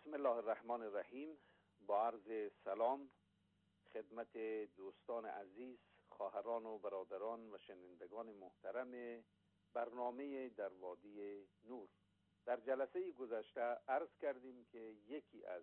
بسم الله الرحمن الرحیم. با عرض سلام خدمت دوستان عزیز، خواهران و برادران و شنوندگان محترم برنامه در وادی نور. در جلسه گذشته عرض کردیم که یکی از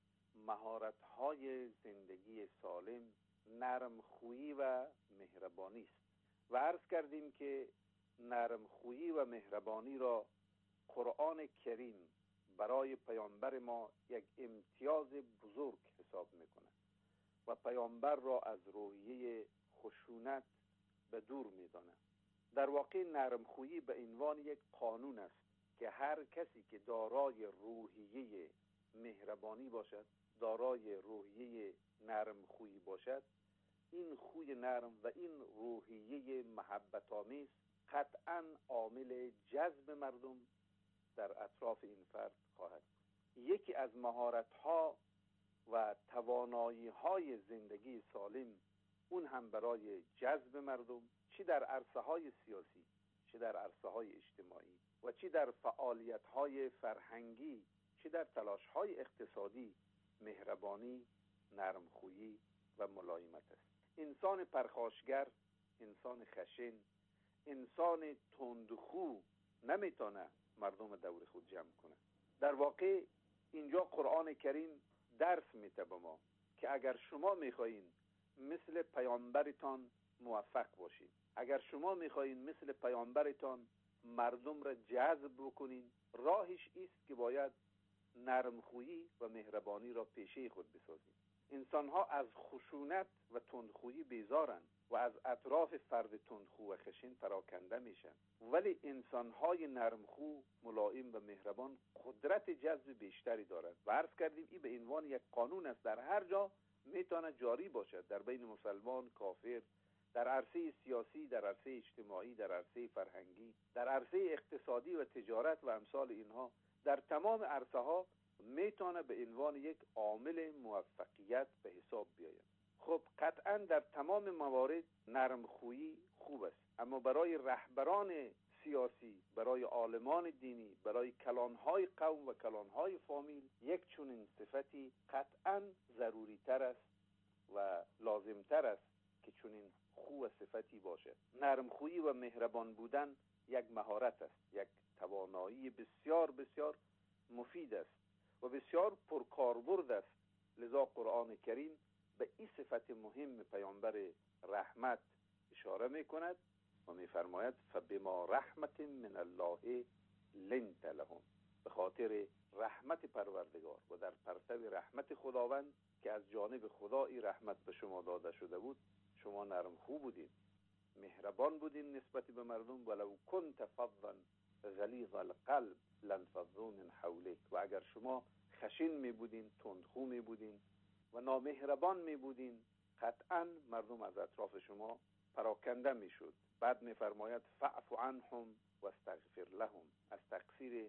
مهارت‌های زندگی سالم نرم خویی و مهربانی است و عرض کردیم که نرم خویی و مهربانی را قرآن کریم برای پیامبر ما یک امتیاز بزرگ حساب میکنه و پیامبر را از روحیه خشونت به دور میدانه. در واقع نرم خویی به عنوان یک قانون است که هر کسی که دارای روحیه مهربانی باشد، دارای روحیه نرم خویی باشد، این خوی نرم و این روحیه محبت آمیز قطعاً عامل جذب مردم در اطراف این فرد خواهد. یکی از مهارت‌ها و توانایی‌های زندگی سالم، اون هم برای جذب مردم، چی در عرصه‌های سیاسی، چی در عرصه‌های اجتماعی و چی در فعالیت‌های فرهنگی، چی در تلاش‌های اقتصادی، مهربانی، نرمخویی و ملایمت است. انسان پرخاشگر، انسان خشن، انسان تندخو نمیتونه مردم دور خود جمع کنه. در واقع اینجا قرآن کریم درس میده به ما که اگر شما میخواین مثل پیامبرتان موفق باشین، اگر شما میخواین مثل پیامبرتان مردم را جذب بکنین، راهش است که باید نرمخویی و مهربانی را پیشه خود بسازید. انسانها از خشونت و تندخویی بیزارند و از اطراف فرد تندخو و خشن پراکنده میشن، ولی انسانهای نرمخو، ملایم و مهربان قدرت جذب بیشتری دارند و عرض کردیم این به عنوان یک قانون است، در هر جا میتونه جاری باشد، در بین مسلمان، کافر، در عرصه سیاسی، در عرصه اجتماعی، در عرصه فرهنگی، در عرصه اقتصادی و تجارت و امثال اینها، در تمام عرصه ها میتونه به عنوان یک عامل موفقیت به حساب بیاید. خب قطعا در تمام موارد نرمخویی خوب است، اما برای رهبران سیاسی، برای عالمان دینی، برای کلانهای قوم و کلانهای فامیل، یک چنین صفتی قطعا ضروری تر است و لازم تر است که چنین خوب صفتی باشد. نرمخویی و مهربان بودن یک مهارت است، یک توانایی بسیار بسیار مفید است و بسیار پرکاربرد است. لذا قرآن کریم به این صفت مهم پیامبر رحمت اشاره میکند و میفرماید فبما رحمت من الله لنت لهم، به خاطر رحمت پروردگار و در پرتو رحمت خداوند که از جانب خدا این رحمت به شما داده شده بود، شما نرم خوب بودین، مهربان بودین نسبت به مردم. ولو کنت فظا غلیظ القلب لانفضوا من حولک، و اگر شما خشن می بودین، تندخو می بودین و نامهربان می بودین، قطعا مردم از اطراف شما پراکنده می شد. بعد می فرماید فاعف عنهم و استغفر لهم، از تقصیر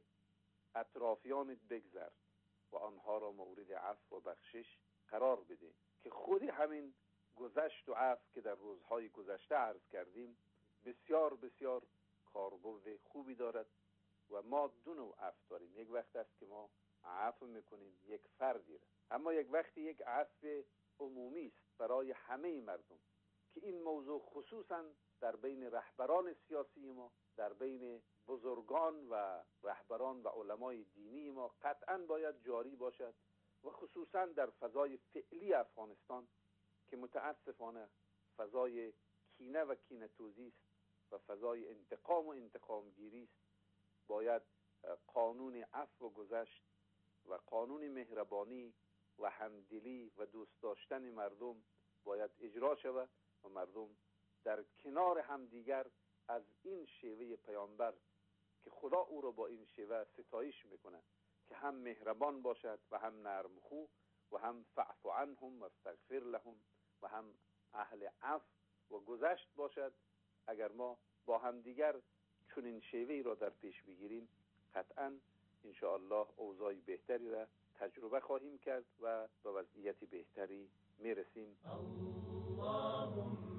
اطرافیانت بگذر و آنها را مورد عفو و بخشش قرار بده، که خود همین گذشت و عفو که در روزهای گذشته عرض کردیم بسیار بسیار کاربرد خوبی دارد و ما دو نوع عفو داریم. یک وقت است که ما عفو میکنیم یک فردی را، اما یک وقتی یک عفو عمومی است برای همه مردم، که این موضوع خصوصا در بین رهبران سیاسی ما، در بین بزرگان و رهبران و علمای دینی ما قطعا باید جاری باشد و خصوصا در فضای فعلی افغانستان که متاسفانه فضای کینه و کینه‌توزی است و فضای انتقام و انتقامگیری است، باید قانون عفو و گذشت و قانون مهربانی و همدلی و دوست داشتن مردم باید اجرا شود و مردم در کنار همدیگر از این شیوه پیامبر که خدا او را با این شیوه ستایش میکنه که هم مهربان باشد و هم نرمخو و هم فاعف عنهم و استغفر لهم و هم اهل عفو و گذشت باشد، اگر ما با همدیگر چنین شیوهی را در پیش بگیریم، قطعاً ان شاء الله اوضاع بهتری را تجربه خواهیم کرد و به وضعیت بهتری میرسیم. اللهم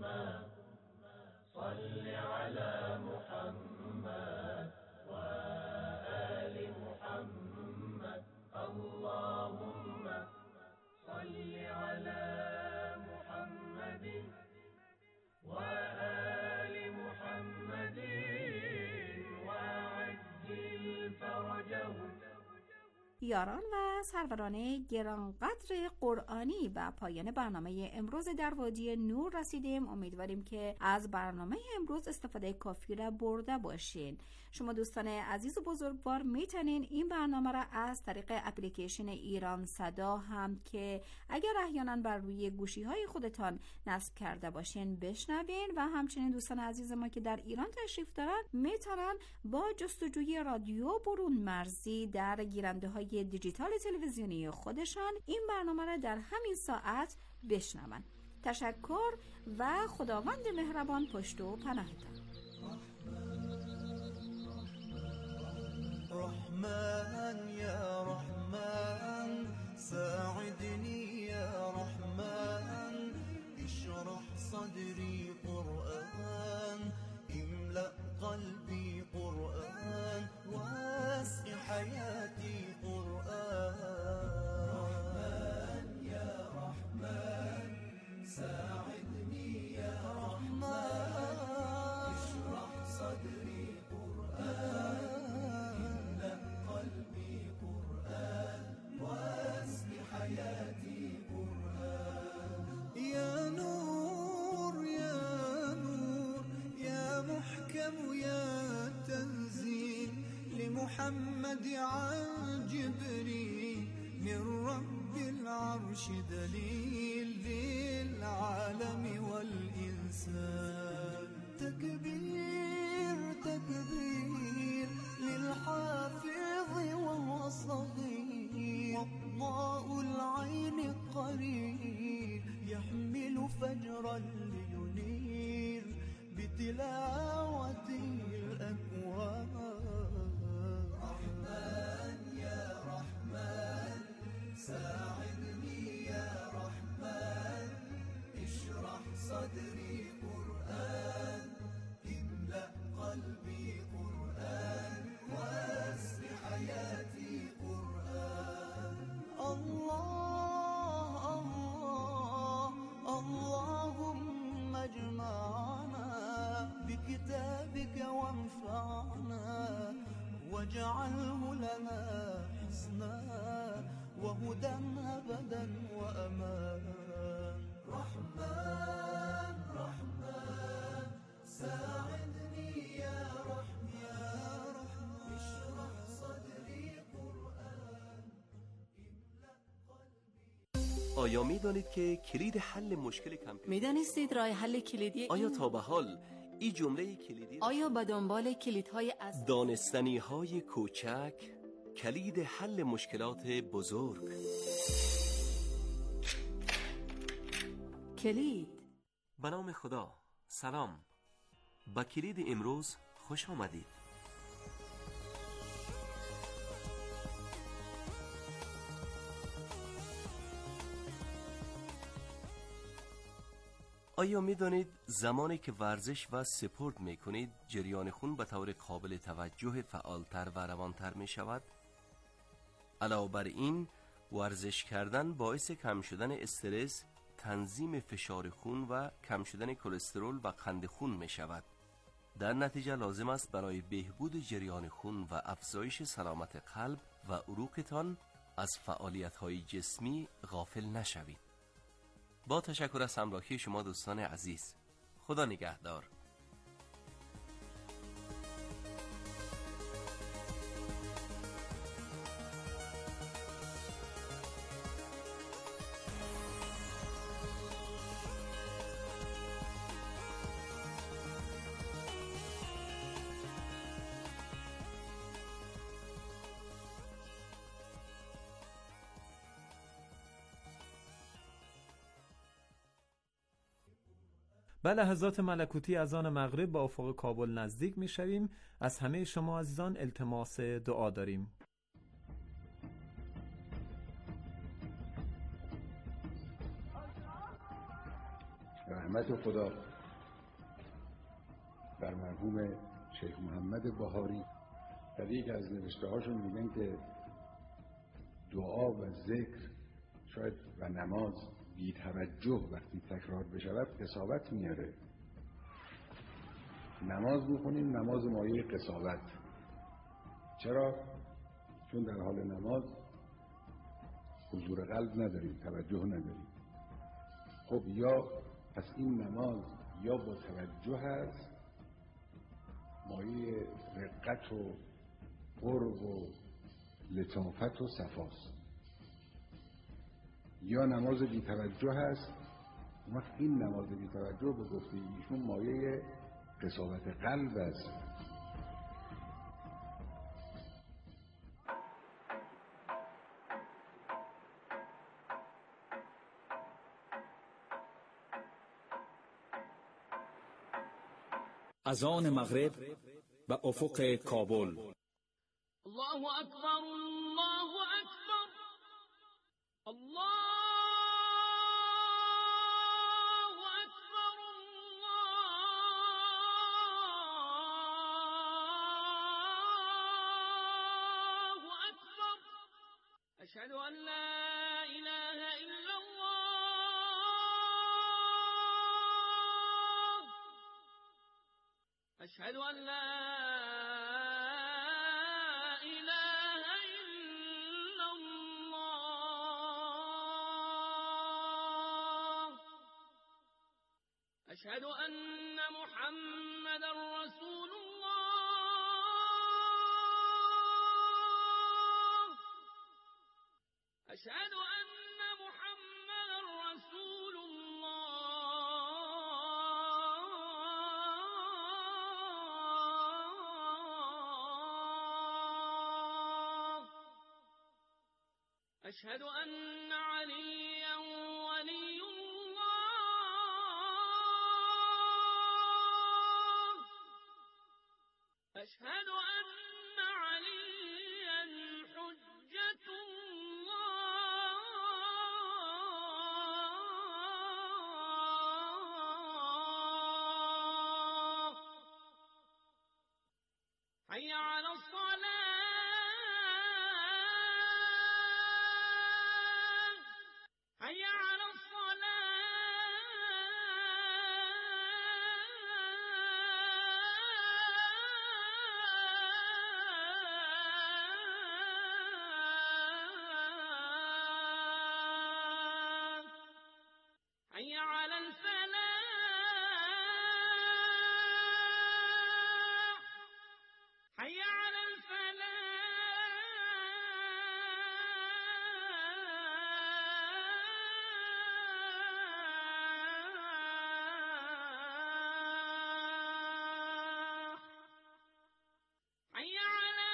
صل على محمد و آل محمد. اللهم یاران و سروران گرانقدر قرآنی و پایان برنامه امروز در وادی نور رسیدیم. امیدواریم که از برنامه امروز استفاده کافی را برده باشین. شما دوستان عزیز و بزرگوار میتونین این برنامه را از طریق اپلیکیشن ایران صدا هم که اگر احیانا بر روی گوشی های خودتان نصب کرده باشین بشنوین و همچنین دوستان عزیز ما که در ایران تشریف دارن میتونن با جستجوی رادیو برون مرزی در گیرنده های دیجیتال تلویزیونی خودشان این برنامه را در همین ساعت بشنون. تشکر و خداوند مهربان پشت و پناهتان. رحمن يا رحمن ساعدني يا رحمن اشرح صدري قرآن املأ قلبي قرآن واسع حياتي قرآن رحمن يا رحمن ساعدني يا رحمن اشرح صدري قرآن حياتي قرآن يا نور يا نور يا محكم يا تنزيل لمحمد عن جبريل من رب العرش دليل للعالم والإنسان تكبير تكبير للحافظ وهو صغير وضاء العين قرير يحمل فجرا لينير بتلاوته الأكوان رحمن يا رحمن ساعدني يا رحمن اشرح صدري قرآن املأ قلبي قرآن واسع حياتي قرآن الله الله اللهم اجمعنا بكتابك وانفعنا واجعله لنا حسنا وهدى أبدا وأمان رحمن رحمن ساعدني يا رحمن اشرح صدري قرآن املأ قلبي. آیا می‌دانید که کلید حل مشکل کامپیوتر می‌دانستید راه حل کلیدی آیا تا به حال این جمله کلیدی آیا به دنبال کلیدهای از دانستنی‌های کوچک کلید حل مشکلات بزرگ کلید؟ به نام خدا. سلام. با کلید امروز خوش آمدید. آیا می دانید زمانی که ورزش و سپورت می کنید جریان خون به طور قابل توجه فعالتر و روانتر می شود؟ علاوه بر این ورزش کردن باعث کم شدن استرس، تنظیم فشار خون و کم شدن کلسترول و قند خون می شود. در نتیجه لازم است برای بهبود جریان خون و افزایش سلامت قلب و عروقتان از فعالیت‌های جسمی غافل نشوید. با تشکر از همراهی شما دوستان عزیز. خدا نگهدار. به لحظات ملکوتی از آن مغرب با افق کابل نزدیک می شویم. از همه شما عزیزان التماس دعا داریم. رحمت خدا بر مرحوم شیخ محمد بهاری. در یک از نوشته هاشون میگن که دعا و ذکر شاید و نماز بی توجه وقتی تکرار بشود قساوت میاره. نماز میخونیم، نماز مایه قساوت. چرا؟ چون در حال نماز حضور قلب نداریم، توجه نداریم. خب یا پس این نماز یا با توجه هست، مایه رقت و قرب و لطافت و صفاست، یا نماز بی توجه هست. وقت این نماز بی توجه به گفته ایشون مایه قساوت قلب است. اذان مغرب و افق کابل. الله اکبر، الله اکبر، الله اکبر، الله اکبر. اشهد ان لا اله الا الله، اشهد ان لا أشهد أن محمد رسول الله، أشهد أن محمد رسول الله، أشهد أن عليا ولي أشهد أن عليا حجة الله. حي على الصلاة، حي على الصلاة. حي على الفلاح، حي على الفلاح، حي على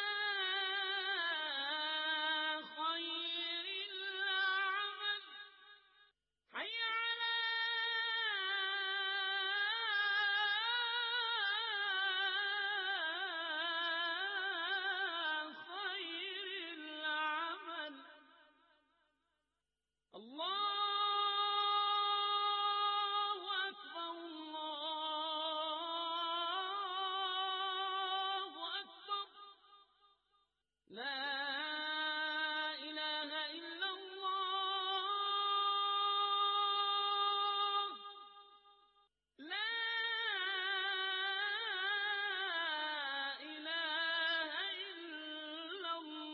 خير العمل، حي على خير العمل. الله أكبر، الله أكبر، لا إله إلا الله، لا إله إلا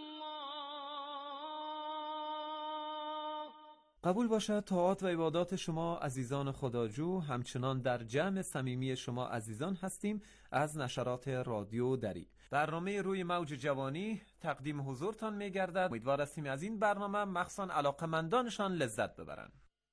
الله. قبول باشد طاعات و عبادات شما عزیزان خداجو، همچنان در جمع صمیمی شما عزیزان هستیم از نشرات رادیو دری. برنامه روی موج جوانی تقدیم حضورتان می‌گردد. امیدوار هستیم از این برنامه مخصوصاً علاقه‌مندانشان لذت ببرند.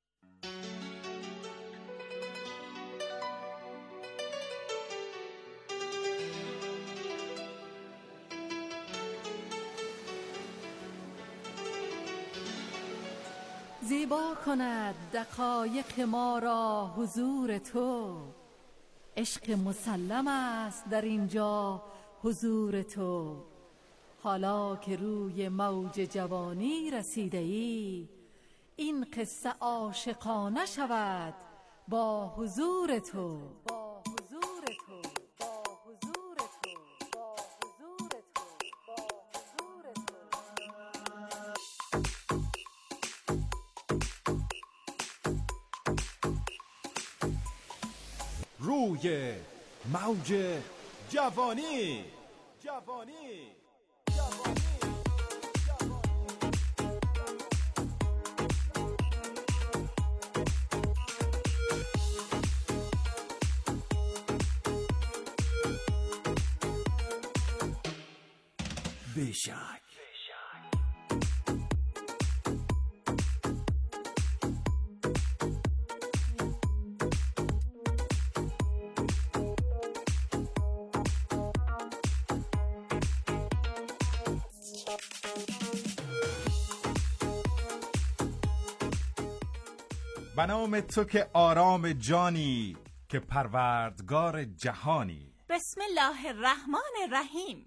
زیبا کند دقایق ما را حضور تو، عشق مسلم است در اینجا حضور تو. حالا که روی موج جوانی رسیده ای، این قصه عاشقانه شود با حضور تو. روی موج جوانی. بشک. به نام تو که آرام جانی، که پروردگار جهانی. بسم الله الرحمن الرحیم.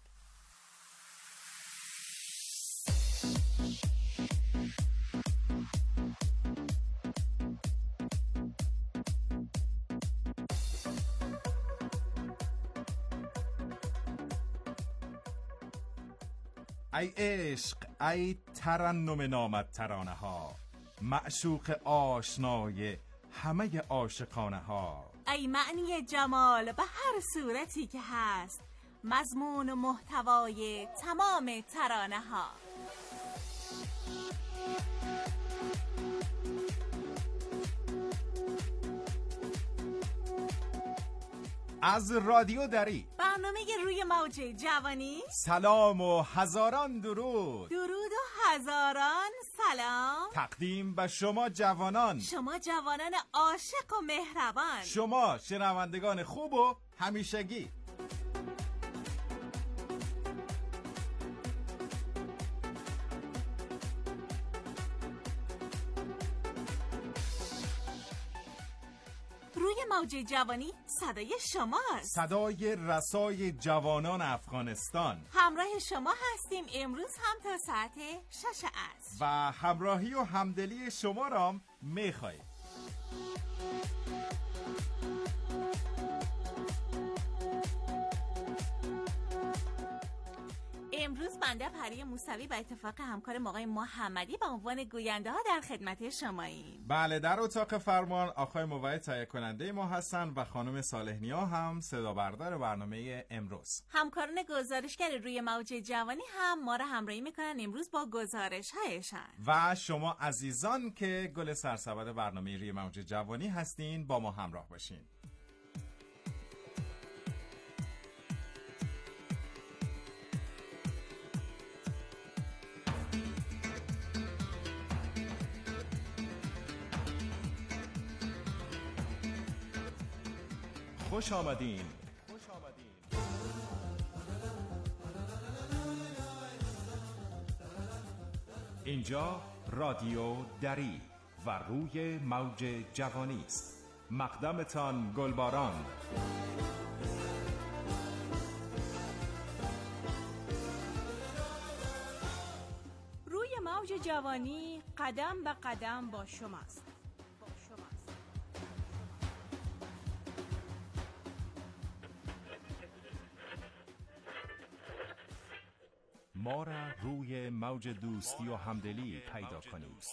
ای عشق، ای ترنم نامد ترانه ها، معشوق آشنای همه عاشقانه ها. ای معنی جمال به هر صورتی که هست، مضمون و محتوای تمام ترانه ها. از رادیو دری، برنامه روی موج جوانی، سلام و هزاران درود. درود و هزاران سلام تقدیم به شما جوانان، شما جوانان عاشق و مهربان، شما شنوندگان خوب و همیشگی. روی موج جوانی صدای شماست، صدای رسای جوانان افغانستان. همراه شما هستیم امروز هم تا ساعت 6 عصر و همراهی و همدلی شما را میخواهیم. امروز بنده پری موسوی به اتفاق همکار آقای محمدی به عنوان گوینده ها در خدمت شماییم. بله، در اتاق فرمان آقای موعد تهیه کننده ما هستن و خانم صالح‌نیا هم صدا بردار برنامه امروز. همکاران گزارشگر روی موج جوانی هم ما را همراهی میکنن امروز با گزارش هایشان. و شما عزیزان که گل سرسبد برنامه روی موج جوانی هستین با ما همراه باشین. خوش آمدین. اینجا رادیو دری و روی موج جوانی است. مقدمتان گلباران. روی موج جوانی قدم به قدم با شماست. ما را روی موج دوستی و همدلی پیدا کنید.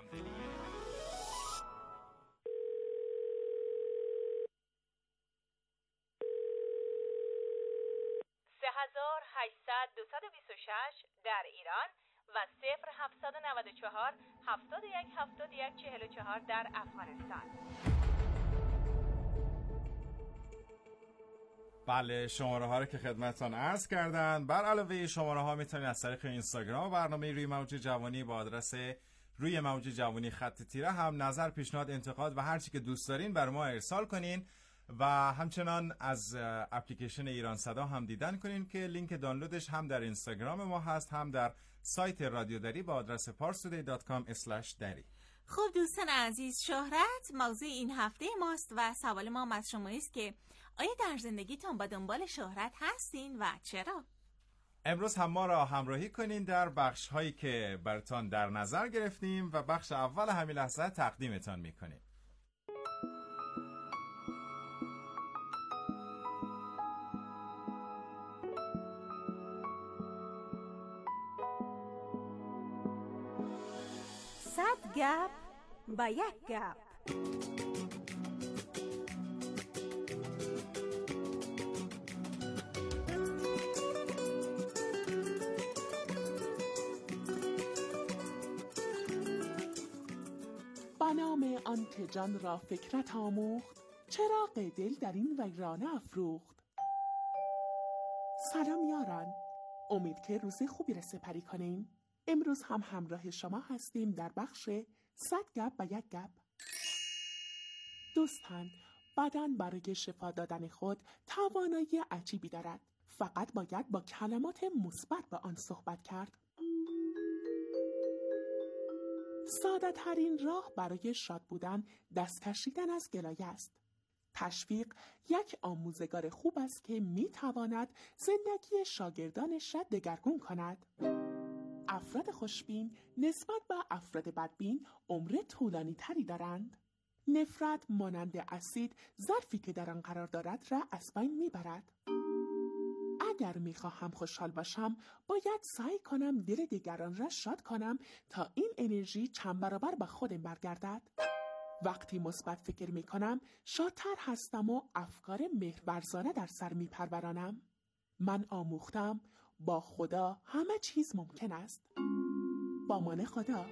3800-226 در ایران و 0794-717144 در افغانستان. بله، شماره ها رو که خدمتتان عرض کردن. بر علاوه شماره ها میتونید از طریق اینستاگرام برنامه روی موج جوانی با آدرس روی موج جوانی خط تیره هم نظر، پیشنهاد، انتقاد و هر چی که دوست دارین بر ما ارسال کنین و همچنان از اپلیکیشن ایران صدا هم دیدن کنین که لینک دانلودش هم در اینستاگرام ما هست، هم در سایت رادیو دری با آدرس parstoday.com/dari. خب دوستان عزیز، شهرت موضوع این هفته ماست و سوال ما هم از شما است که آیا در زندگیتان با دنبال شهرت هستین و چرا؟ امروز هم ما را همراهی کنین در بخش هایی که براتان در نظر گرفتیم و بخش اول همین لحظه تقدیمتان میکنیم. صد گپ با یک گپ. به نام آن که جان را فکرت آموخت، چراغ دل در این ویرانه افروخت. سلام یاران، امید که روز خوبی را سپری کنین. امروز هم همراه شما هستیم در بخش 100 گپ و یک گپ. دوستان، بدن برای شفا دادن خود توانایی عجیبی دارد. فقط باید با کلمات مثبت با آن صحبت کرد. ساده ترین راه برای شاد بودن دست کشیدن از گلایه است. تشویق یک آموزگار خوب است که می تواند زندگی شاگردانش را دگرگون کند. افراد خوشبین نسبت به افراد بدبین عمر طولانی تری دارند. نفرت مانند اسید ظرفی که در آن قرار دارد را از بین می برد. اگر می خواهم خوشحال باشم باید سعی کنم دل دیگران را شاد کنم تا این انرژی چند برابر به خودم برگردد. وقتی مثبت فکر می کنم شادتر هستم و افکار مهرورزانه در سر می پرورانم. من آموختم با خدا همه چیز ممکن است. با مان خدا.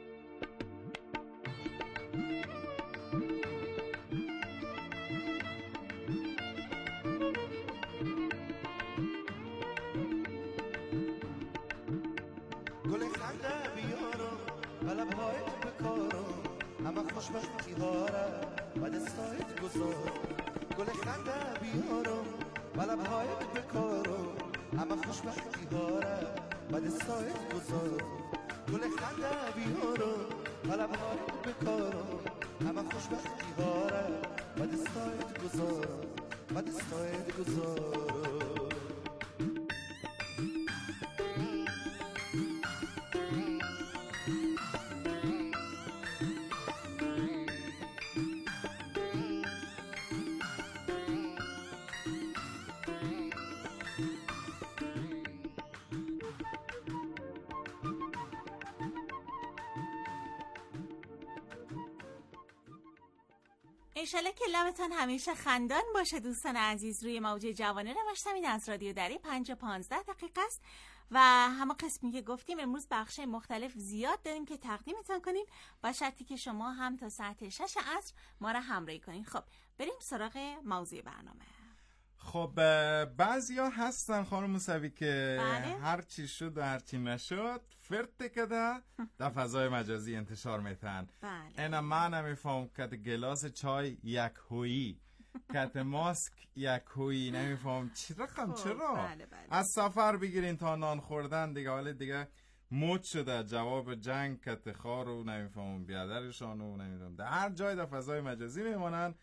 گل خنده بیارم بلا پایت بکارم همه خوشبختی ها را و دستایت گذارم. گل خنده بیارم بلا پایت بکارم همه خوشبختی ها را و دستایت گذارم. گل خنده بیارم بلا پایت بکارم همه خوشبختی ها را و دستایت گذارم و دستایت گذارم. انشالله که لبتان همیشه خندان باشه دوستان عزیز. روی موج جوانه نوشتمین از رادیو دری 5:15 است و همه قسمی که گفتیم امروز بخش مختلف زیاد داریم که تقدیمتان کنیم با شرطی که شما هم تا ساعت 6 عصر ما را همراهی کنین. خب بریم سراغ موضوع برنامه. خب بعضیا هستن خانم موسوی که هر چی شد و هر چی نشد فرت کده در فضای مجازی انتشار میتن. اینا من نمیفهم که گلاس چای یک هویی که ماسک یک هویی نمیفهم چرا از سفر بگیرین تا نان خوردن دیگه. حالا دیگه موت شده جواب جنگ کت خارو نمیفهم بیادرشانو نمیفهم در هر جای در فضای مجازی میمونن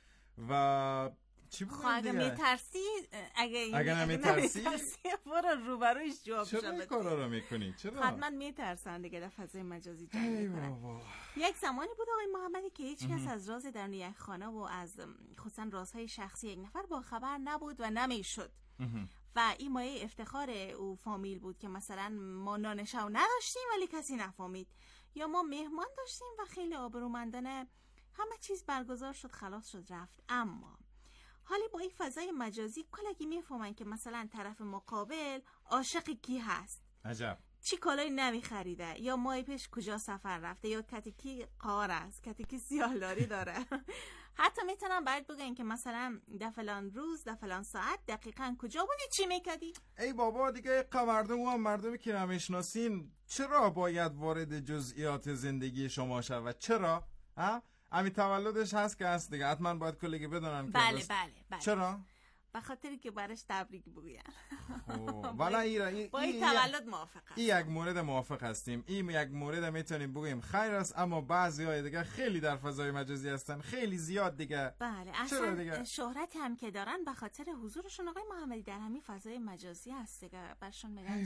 و چی بود اگه میترسی اگه نمیترسی برو روبروش جواب شو. چرا این کارا رو میکنی؟ چرا؟ حتما میترسن دیگه در فضای مجازی جنگ کنن. یک زمانی بود آقای محمدی که هیچ کس از راز درون یک خانه و از خصوصا رازهای شخصی یک نفر با خبر نبود و نمیشد و این مایه افتخار او فامیل بود که مثلا ما نانشو نداشتیم ولی کسی نفهمید، یا ما مهمان داشتیم و خیلی آبرومندانه همه چیز برگزار شد، خلاص شد رفت. اما حالی با این فضای مجازی کلگی میفهمن که مثلا طرف مقابل عاشق کی هست، عجب چی کالایی نمیخریده، یا ماه پیش کجا سفر رفته، یا کتکی قار است، کتکی سیاهلاری داره. حتی میتونن باید بگن که مثلا در فلان روز در فلان ساعت دقیقاً کجا بودی، چی میکردی. ای بابا دیگه مردم و مردمی که نمیشناسین چرا باید وارد جزئیات زندگی شما شود؟ چرا؟ امی تولدش هست که هست دیگه، حتما باید کلگی بدونن. بله. چرا؟ به خاطری که برش تبریک بگوین. والا با این تولد موافق هست. این یک مورد موافق هستیم. این یک مورد میتونیم بگویم خیر است، اما بعضی های دیگه خیلی در فضای مجازی هستن، خیلی زیاد دیگه. بله اصلا دیگه؟ شهرت هم که دارن به خاطر حضورشون آقای محمدی در همین فضای مجازی هست دیگه، برشون میگن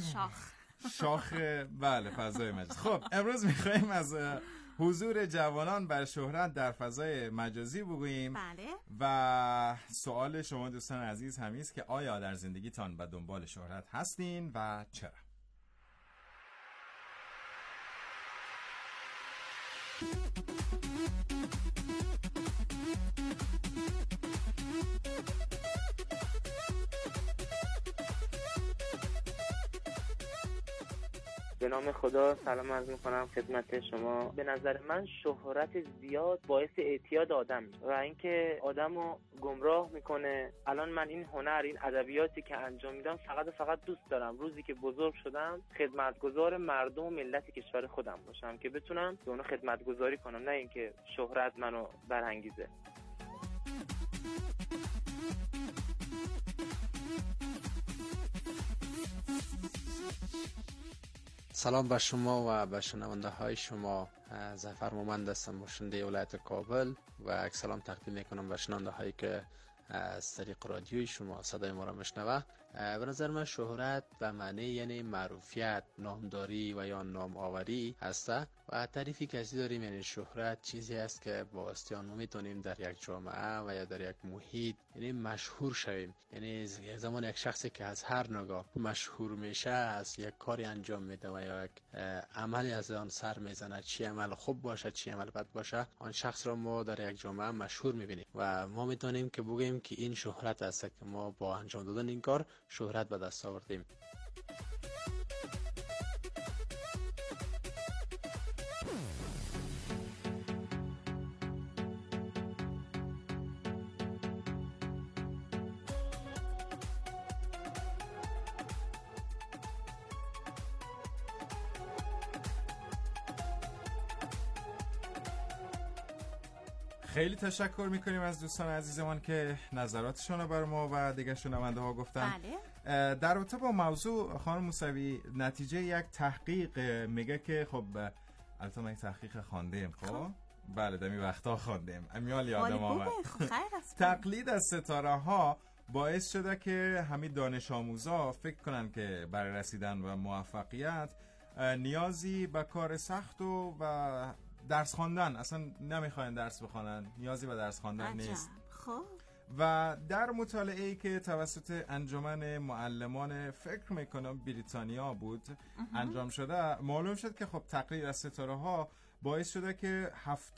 شاخ بله فضای مجازی. خب امروز میخوایم از حضور جوانان بر شهرت در فضای مجازی بگوییم. بله. و سوال شما دوستان عزیز همین است که آیا در زندگیتان به دنبال شهرت هستین و چرا؟ به نام خدا سلام عرض میکنم خدمت شما. به نظر من شهرت زیاد باعث اعتیاد آدم میشه و اینکه آدمو گمراه میکنه. الان من این هنر، این ادبیاتی که انجام میدم فقط دوست دارم روزی که بزرگ شدم خدمتگزار مردم و ملت کشور خودم باشم که بتونم به اونها خدمتگزاری کنم، نه اینکه شهرت منو برانگیزه. سلام به شما و به شنونده های شما. ظفر مومند هستم، باشنده ولایت کابل و یک سلام تقدیم میکنم به شنونده هایی که از طریق رادیوی شما صدای ما را میشنوه. به نظر من شهرت به معنی یعنی معروفیت، نامداری و یا نام آوری هسته و تعریفی که ازی داریم یعنی شهرت چیزی است که با واسطه آن ما میتونیم در یک جامعه و یا در یک محیط یعنی مشهور شویم. یعنی زمان یک شخصی که از هر نگاه مشهور میشه، از یک کاری انجام میده و یا یک عملی از آن سر میزنه، چی عمل خوب باشه چی عمل بد باشه، آن شخص را ما در یک جامعه مشهور میبینیم و ما میتونیم که بگیم که این شهرت است که ما با انجام دادن این کار شهرت به دست آوردیم. خیلی تشکر میکنیم از دوستان عزیزمان که نظراتشون رو بر ما و دیگه شنونده ها گفتن. بله. در رابطه با موضوع خانم موسوی، نتیجه یک تحقیق میگه که خب البته ما یک تحقیق خواندیم، خب بله دمی وقتا خواندیم، امیال یادم آمد. تقلید از ستاره ها باعث شده که همین دانش آموزا فکر کنن که برای رسیدن به موفقیت نیازی به کار سخت و درس خواندن، اصلا نمیخواین درس بخونن، نیازی به درس خواندن نیست. خب و در مطالعه‌ای که توسط انجمن معلمان فکر میکنم بریتانیا بود انجام شده، معلوم شد که خب تقلید از ستاره ها باعث شده که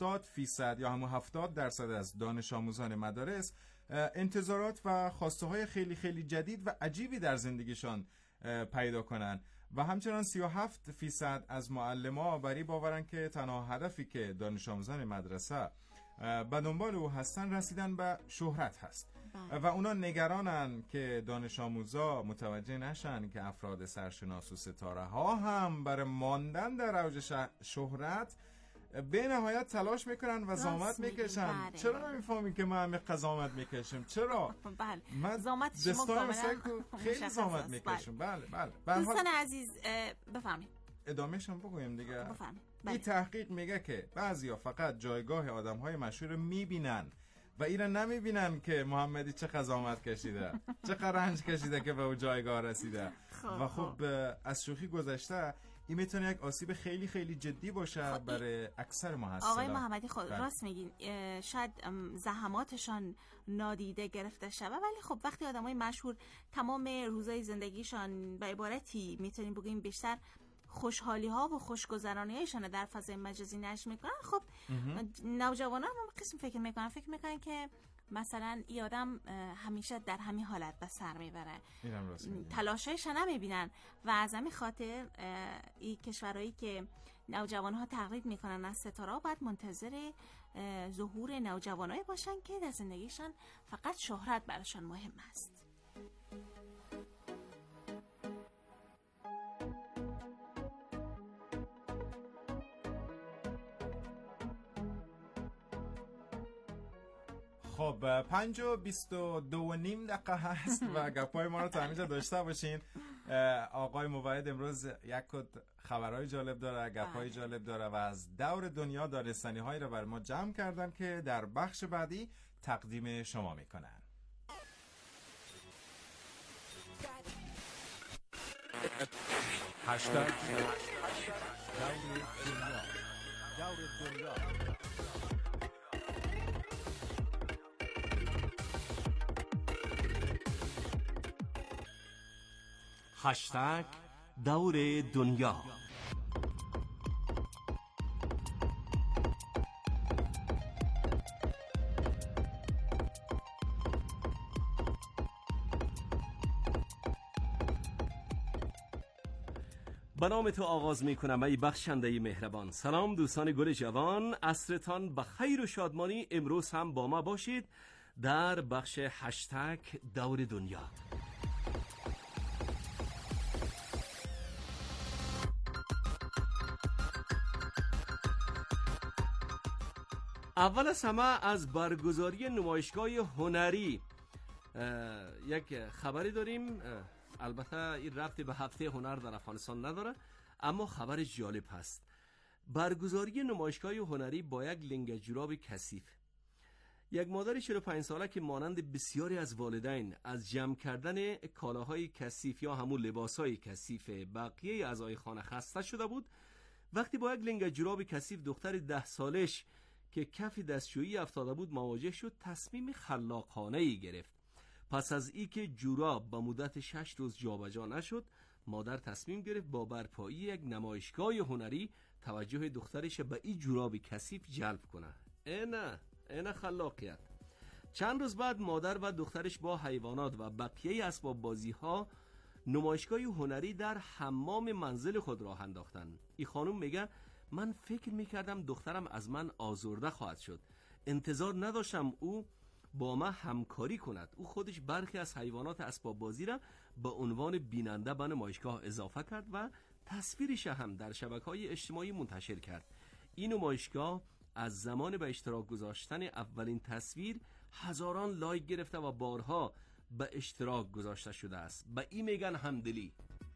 70% یا همون 70% از دانش آموزان مدارس انتظارات و خواسته های خیلی خیلی جدید و عجیبی در زندگیشان پیدا کنن و همچنان 37% از معلم‌ها بری باورن که تنها هدفی که دانش آموزان مدرسه به دنبال او هستن رسیدن به شهرت هست و اونا نگرانن که دانش آموزا متوجه نشن که افراد سرشناس و ستاره ها هم برای ماندن در اوج شهرت به نهایت تلاش میکنن و زحمت میکشن. چرا نمیفهمین که ما همه قزامت میکشیم؟ چرا؟ بله. من زحمت شما خیلی زحمت میکشیم. بله. دوستان عزیز بفهمید. ادامهشون بگویم دیگه. بفهمید. این تحقیق میگه که بعضیا فقط جایگاه آدم‌های مشهور میبینن و اینا نمیبینن که محمدی چه قزامت کشیده، چه رنج کشیده که به اون جایگاه رسیده. و خب از شوخی گذشته این میتونه یک آسیب خیلی خیلی جدی باشه برای اکثر محصلان. آقای محمدی خود راست میگین، شاید زحماتشان نادیده گرفته شده، ولی خب وقتی آدمای مشهور تمام روزای زندگیشان به عبارتی میتونیم بگیم بیشتر خوشحالی ها و خوشگذرانی هایشان در فضای مجازی نشر میکنن، خب نوجوانان هم قسم فکر میکنن که مثلا این آدم همیشه در همین حالت به سر میبره، تلاشایش نمیبینن و از همین خاطر این کشورهایی که نوجوان ها تقلید میکنن از ستاره ها باید منتظر ظهور نوجوانایی باشن که در زندگیشان فقط شهرت براشان مهم است. خب 5:22 هست و گپای ما رو تا همینجا داشته باشین. آقای موعد امروز یک خبرهای جالب داره، گپای جالب داره و از دور دنیا دانستنی هایی رو بر ما جمع کردن که در بخش بعدی تقدیم شما میکنن. هشتگ دور دنیا. هشتگ دور دنیا. به نام تو آغاز می کنم ای بخشنده مهربان. سلام دوستان گل جوان، عصرتان به خیر و شادمانی. امروز هم با ما باشید در بخش هشتگ دور دنیا. اول از همه از برگزاری نمایشگاه هنری یک خبری داریم. البته این ربطی به هفته هنر در افغانستان نداره، اما خبر جالب هست. برگزاری نمایشگاه هنری با یک لنگ جوراب کثیف. یک مادر 45 ساله که مانند بسیاری از والدین از جمع کردن کالاهای کثیف یا همون لباسهای کثیف بقیه اعضای خانه خسته شده بود، وقتی با یک لنگ جوراب کثیف دختر 10 سالش که کف دستشویی افتاده بود مواجه شد، تصمیم خلاقانه‌ای گرفت. پس از ای که جوراب با مدت 6 روز جابجا نشد، مادر تصمیم گرفت با برپایی یک نمایشگاه هنری توجه دخترش به این جوراب کثیف جلب کنه. اینه خلاقیت. چند روز بعد مادر و دخترش با حیوانات و بقیه اسباب بازی ها نمایشگاه هنری در حمام منزل خود راه انداختن. این خانم میگه من فکر میکردم دخترم از من آزرده خواهد شد. انتظار نداشتم او با ما همکاری کند. او خودش برخی از حیوانات اسباب بازی را به عنوان بیننده به نمایشگاه اضافه کرد و تصویرش هم در شبکه‌های اجتماعی منتشر کرد. این نمایشگاه از زمان به اشتراک گذاشتن اولین تصویر هزاران لایک گرفته و بارها به اشتراک گذاشته شده است. به این میگن همدلی.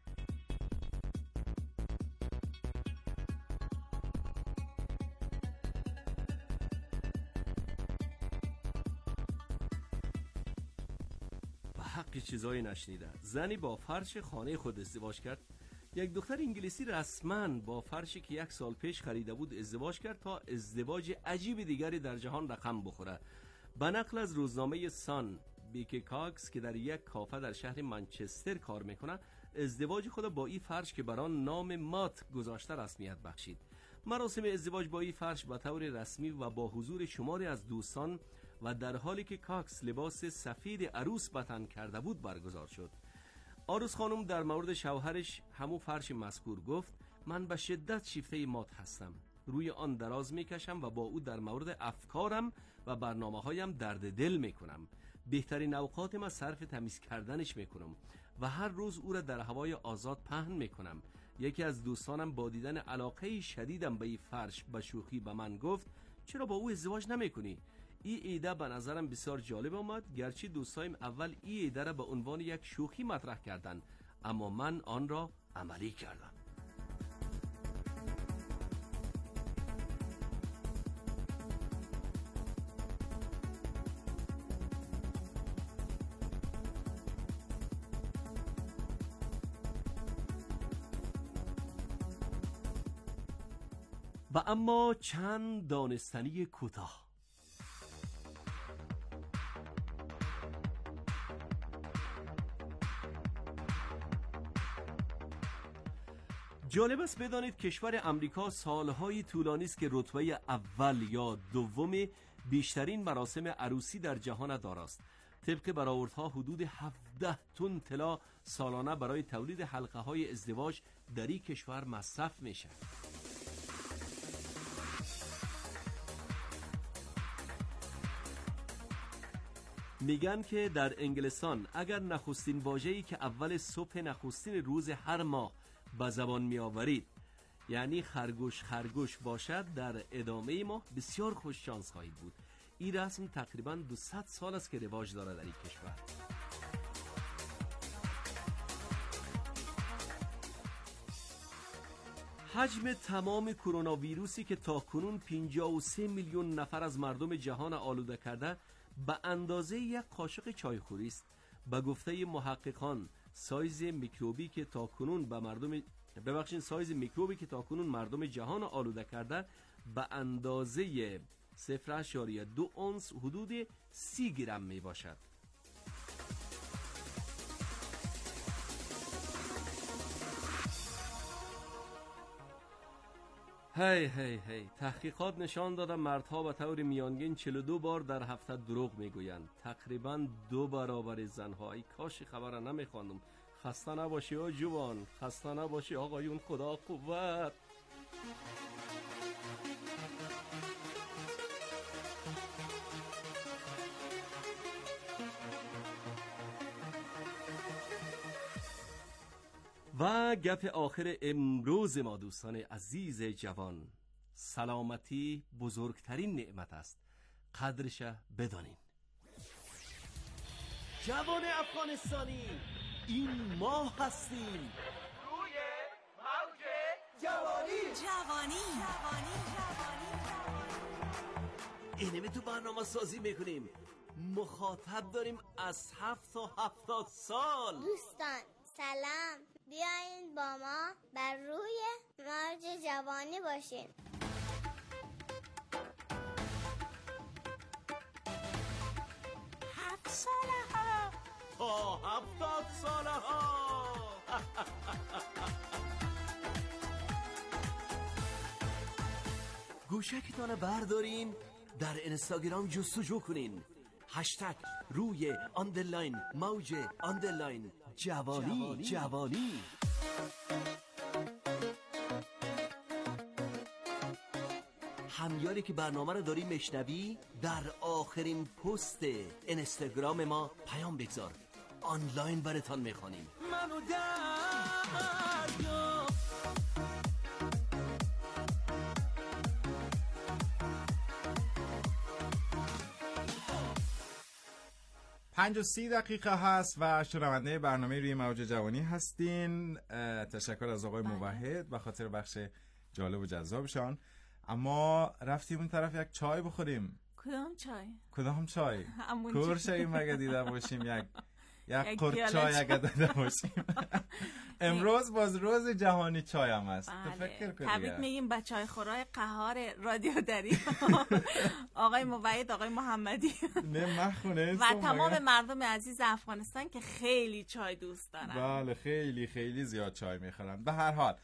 حق چیزایی نشنیده. زنی با فرش خانه خود ازدواج کرد. یک دختر انگلیسی رسما با فرشی که 1 سال پیش خریده بود ازدواج کرد تا ازدواج عجیب دیگری در جهان رقم بخوره. به نقل از روزنامه سان، بیکی کاکس که در یک کافه در شهر منچستر کار میکنه، ازدواج خود با این فرش که بر آن نام مات گذاشته رسمیت بخشید. مراسم ازدواج با این فرش به طور رسمی و با حضور شماری از دوستان و در حالی که کاکس لباس سفید عروس به تن کرده بود برگزار شد. عروس خانم در مورد شوهرش همون فرش مذکور گفت من به شدت شیفته مات هستم. روی آن دراز میکشم و با او در مورد افکارم و برنامه‌هایم درد دل میکنم. بهترین اوقاتم صرف تمیز کردنش میکنم و هر روز او را در هوای آزاد پهن میکنم. یکی از دوستانم با دیدن علاقه شدیدم به این فرش به شوخی به من گفت چرا با او ازدواج نمیکنی؟ این ایده به نظرم بسیار جالب آمد، گرچه دوستایم اول این ایده را به عنوان یک شوخی مطرح کردند، اما من آن را عملی کردم. و اما چند دانستنی کوتاه. جالب است بدانید کشور امریکا سالهای طولانی است که رتبه اول یا دوم بیشترین مراسم عروسی در جهان داراست. طبق برآوردها حدود 17 تن طلا سالانه برای تولید حلقه‌های ازدواج در این کشور مصرف میشه. میگن که در انگلستان اگر نخستین واژه‌ای که اول صبح نخستین روز هر ماه به زبان می آورید یعنی خرگوش خرگوش باشد، در ادامه ماه بسیار خوش شانس خواهید بود. این رسم تقریباً 200 سال است که رواج دارد در این کشور. حجم تمام کرونا ویروسی که تاکنون 53 میلیون نفر از مردم جهان آلوده کرده به اندازه یک قاشق چایخوری است. به گفته محققان سایز میکروبی که تاکنون مردم جهان آلوده کرده به اندازه 0.2 اونس حدود 30 گرم می باشد. هی تحقیقات نشان داده مردها به طور میانگین 42 بار در هفته دروغ میگویند، تقریبا 2 برابر زنها. ای کاش خبر نمیخواندم، خسته نباشی آ جوان، خسته نباشی آقایون، خدا قوت. و گپ آخر امروز ما دوستان عزیز جوان، سلامتی بزرگترین نعمت است، قدرش بدانین. جوان افغانستانی، این ما هستیم، روی موج جوانی. اینمی تو برنامه سازی میکنیم، مخاطب داریم از 7 تا 70 سال. دوستان سلام، بیاین با ما بر روی موج جوانی باشین. 7 ساله ها تا 70 ساله ها. گوشکتان بردارین، در اینستاگرام جستجو کنین، هشتگ روی آندرلاین موج آندرلاین جوانی. همیاری که برنامه رو داری مشنوی، در آخرین پست اینستاگرام ما پیام بگذار، آنلاین براتان میخوانیم. منو دریا 5:30 هست و شنونده برنامه روی موج جوانی هستین. تشکر از آقای موحد به خاطر بخش جالب و جذابشان. اما رفتیم اون طرف یک چای بخوریم. کدام چای؟ کورشایی مگه دیده باشیم یک قرص چای اگه داده باشیم. امروز باز روز جهانی چای هم هست. تو فکر کن. تبریک میگیم به چای خورای قهار رادیو دری آقای موحد، آقای محمدی و تمام مردم عزیز افغانستان که خیلی چای دوست دارن. بله خیلی خیلی زیاد چای میخورن. به هر حال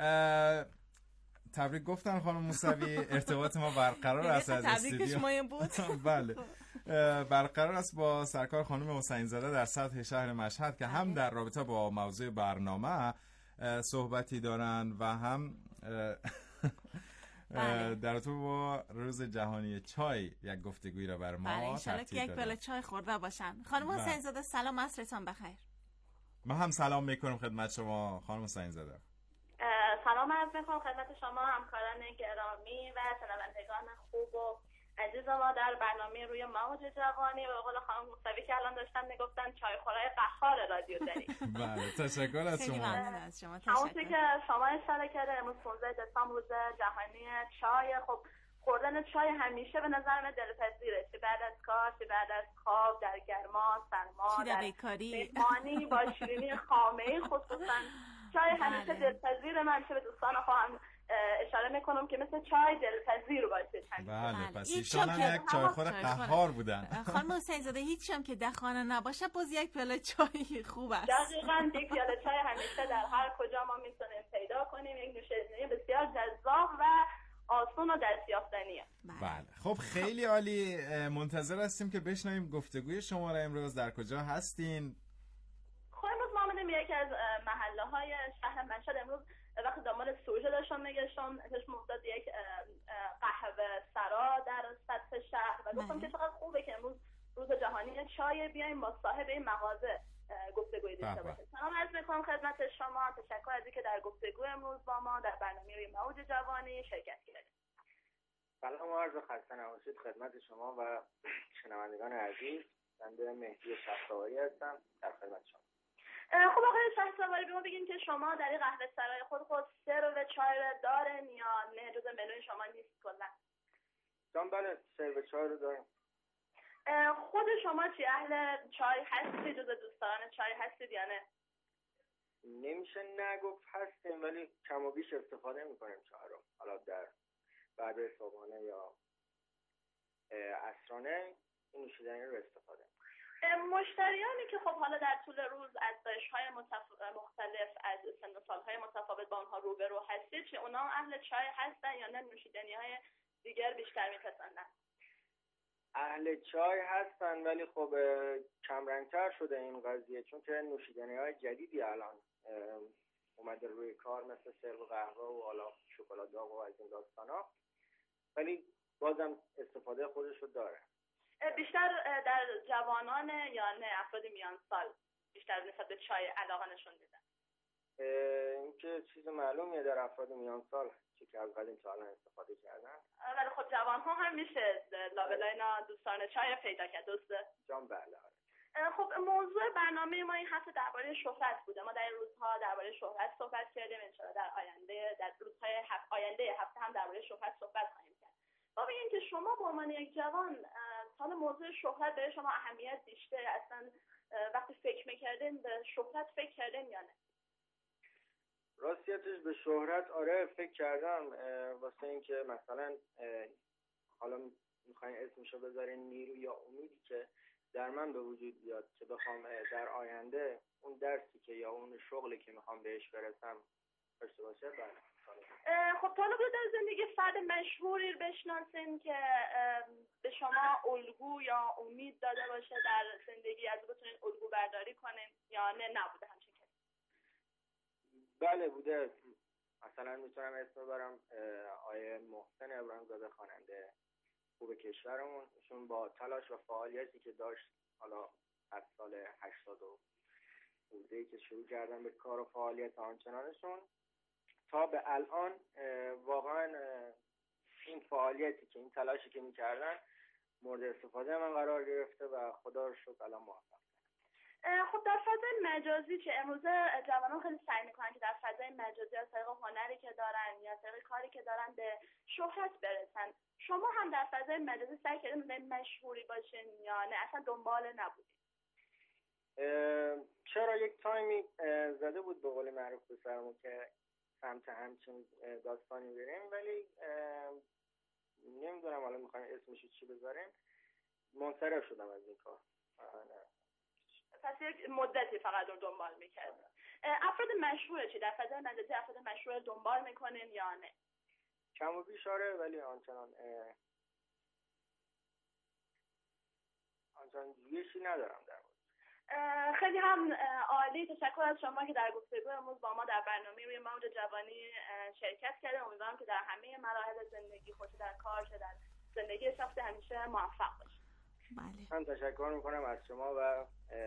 تبریک گفتن خانم موسوی، ارتباط ما برقرار است از استودیو. بله برقرار است با سرکار خانم حسین زاده در سطح شهر مشهد که هم در رابطه با موضوع برنامه صحبتی دارن و هم در رابطه با روز جهانی چای یک گفتگویی را بر ما ان شاءالله که یک پیاله چای خورده باشن. خانم حسین زاده سلام، عصرتان بخیر. من هم سلام میکنم خدمت شما خانم حسین زاده. سلام عرض میکنم خدمت شما همکاران گرامی و شنوندگان خوب و عزیز ما در برنامه روی موج جوانی. و به قول خانم موسوی که الان داشتن میگفتن چایخورای قهار رادیو داری. بله تشکر از شما. همونطور که شما اشاره کرده امروز 15 دسامبر روز جهانی چای. خب خوردن چای همیشه به نظر من دلپذیره، چه بعد از کار، چه بعد از خواب، در گرما، سرما، در مهمانی با شیرینی خامه‌ای. خصوصا چای همیشه دلپذیر من، چه به دوستان خواهم اشاره میکنم که مثل چای دلپذیر باشه. بله پس ایشان هم یک چایخور قهار بودن. خانم حسین زاده هیچ هم که در خانه نباشه باز یک پیاله چای خوب است. دقیقاً یک پیاله چای همیشه در هر کجا ما میتونیم پیدا کنیم. یک نوشیدنی بسیار جذاب و آسون و دستیافتنیه. بله خب خیلی عالی، منتظر هستیم که بشنویم گفتگوی شما را. امروز در کجا هستین؟ خب امروز ما آمدیم یکی از محله های شهر مشهد. امروز وقتی دنبال سوژه داشتم میگشتم چشم افتاد یک قهوه سرا در سطح شهر و گفتم که چقدر خوبه که امروز روز جهانی چای، بیایم با صاحب این مغازه گفتگوی داشته باشیم. سلام عرض میکنم خدمت شما، تشکر از اینکه در گفتگو امروز با ما در برنامه روی موج جوانی شرکت کردید. سلام و عرض خسته نباشید خدمت شما و شنوندگان عزیز. بنده مهدی شهسواری هستم در خدمت شما. خب آقای شهسواری به ما بگین که شما در این قهوه سرای خود سرو چای دارین یا نه جز منوی شما نیست کلا؟ جان بله سرو چای رو داریم. خود شما چی اهل چای هستی، جز دوستان چای هستید یا نه؟ نمیشه نگفت هستیم ولی کم و بیش استفاده میکنیم چای رو. حالا در بعد صبحانه یا عصرانه این نوشیدنی رو استفاده میکنیم. مشتریانی که خب حالا در طول روز از دایش‌های مختلف از سن و سال‌های متفاوت با اونها روبرو هستید، چه اونا اهل چای هستن یا نه نوشیدنی‌های دیگر بیشتر می‌پسندن؟ اهل چای هستن ولی خب کمرنگتر شده این قضیه، چون که نوشیدنی‌های جدیدی الان اومده روی کار مثل سرو قهوه و حالا شکلات داغ و از این داستانا، ولی بازم استفاده خودش رو داره. بیشتر در جوانان یا نه افراد میان سال بیشتر نسبت به چای علاقه نشون میدن؟ این که چیز معلومیه در افراد میان سال که از قدیم تا الان استفاده کردن. ولی خب جوان ها هم میشه لابلای اینا دوستان چای پیدا کرد، درسته؟ جان بله. خب موضوع برنامه ما این هفته درباره شهرت بوده. ما در این روزها درباره شهرت صحبت کردیم، ان شاءالله در روزهای آینده هفته هم درباره شهرت صحبت خواهیم کرد. با این که شما به عنوان یک جوان تا موضوع شهرت برای شما اهمیت داشته، اصلا وقتی فکر میکردین به شهرت فکر کردین یا نه؟ راستیتش به شهرت آره فکر کردم، واسه اینکه مثلا حالا میخواین اسمشو بذارین نیرو یا امیدی که در من به وجود بیاد که بخوام در آینده اون درسی که یا اون شغلی که میخوام بهش برسم داشته باشه. خب تا حالا بوده در زندگی فرد مشهوری بشناسین که به شما الگو یا امید داده باشه در زندگی، از بتونین الگو برداری کنین یا نه نبوده همچین کسی؟ بله بوده. مثلا میتونم اسم ببرم آیه محسن ابراهیم‌زاده، خواننده خوب کشورمون. ایشون با تلاش و فعالیتی که داشت حالا از سال 80 بوده که شروع کردن به کار و فعالیت آنچنانشون تا به الان واقعا این فعالیتی که این تلاشی که میکردن مورد استفاده من قرار گرفته و خدا رو شکر الان موفق. خب در فضای مجازی که امروزه جوانان خیلی سعی میکنن که در فضای مجازی از طریق هنری که دارن یا طریق کاری که دارن به شهرت برسن، شما هم در فضای مجازی سعی کردین مشهوری باشین یا نه اصلا دنبال نبودین؟ چرا یک تایمی زده بود به قول معروف به سرمون که سمت همچین داستانی بریم، ولی نمیدونم حالا میخوایم اسمشو چی بذاریم، منصرف شدم از این کار. پس یک مدتی فقط رو دنبال میکردن. افراد مشهوره چی؟ در فضای مجازی افراد مشهور دنبال میکنین یا نه؟ کم و بیش آره، ولی آنچنان جویشی ندارم در مورد. خیلی هم عالی، تشکر از شما که در گفتگو امروز با ما در برنامه روی موج جوانی شرکت کردید. امیدوارم که در همه مراحل زندگی، خود در کار چه در زندگی شخصی همیشه موفق باشید. بله. من تشکر میکنم از شما و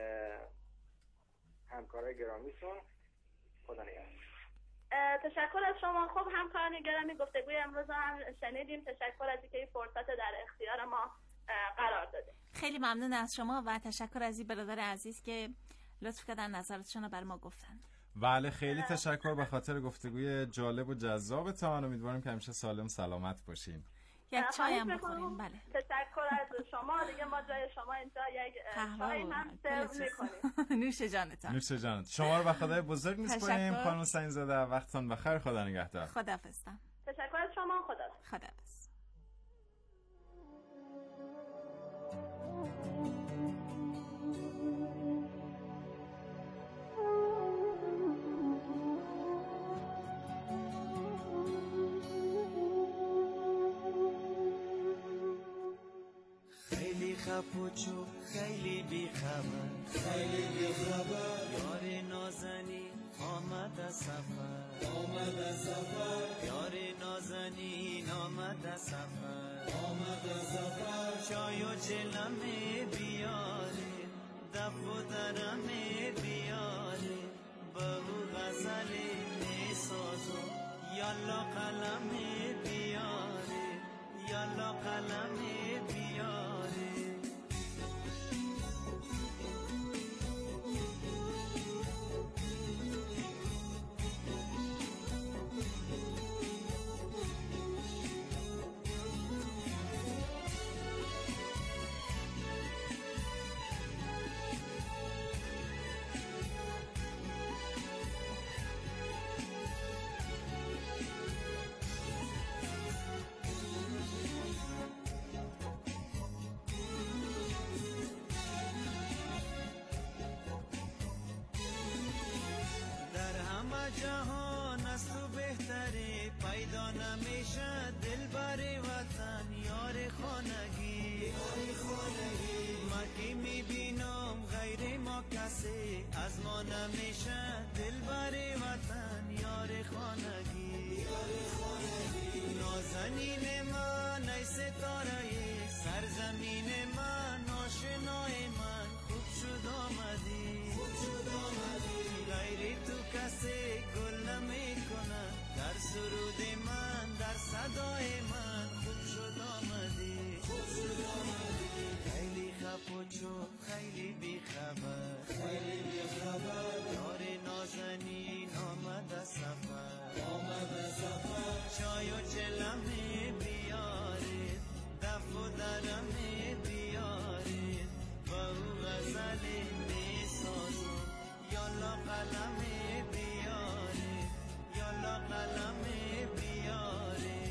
همکارای گرامیتون. خدا نگهدار. تشکر از شما. خب همکاران گرامی، گفتگوی امروز هم شنیدیم. تشکر از اینکه این فرصت در اختیار ما قرار داده. خیلی ممنون از شما و تشکر از این برادر عزیز که لطف کردن نظراتشون رو بر ما گفتن. بله خیلی تشکر به خاطر گفتگوی جالب و جذابتان. امیدوارم که همیشه سالم سلامت باشین. یک چای هم بخوریم. بله تشکر از شما. دیگه ما جای شما اینجا یک چای هم سرو می‌کنیم. نوش جانتان. نوش جانت. شما رو به خدای بزرگ می‌سپاریم خانم سنگ‌زاده. وقتتون بخیر. خدا نگهدار. خداحافظ. تشکر از شما. خداحافظ. خپوچو خیلی بی خبر یار نازنی آمد سفر یار نازنین آمد سفر چای و چلمه بیاره دف و درمه بیاره بهو غزل میسازو یالا قلمه بیاره یالا قلمه بیاره جهان از تو بهتره پیدا نمیشه دل بر وطن یار خانگی یاری خانگی من که میبینم غیر ما کسی از ما نمیشه دل بر وطن یاری خانگی نازنین من ای ستاره سرزمین من آشنای من خوب شد آمدی غیر تو کسی گل نمی کنه در سرود من در صدای من خوب شد آمدی خیلی خپوچو خیلی بیخبر یار نازنین آمده سفر چای و چلمه بیارید دف و درمه بیارید با او غزلی می سازم یالا قلمه بیارید یالا قلمه بیارید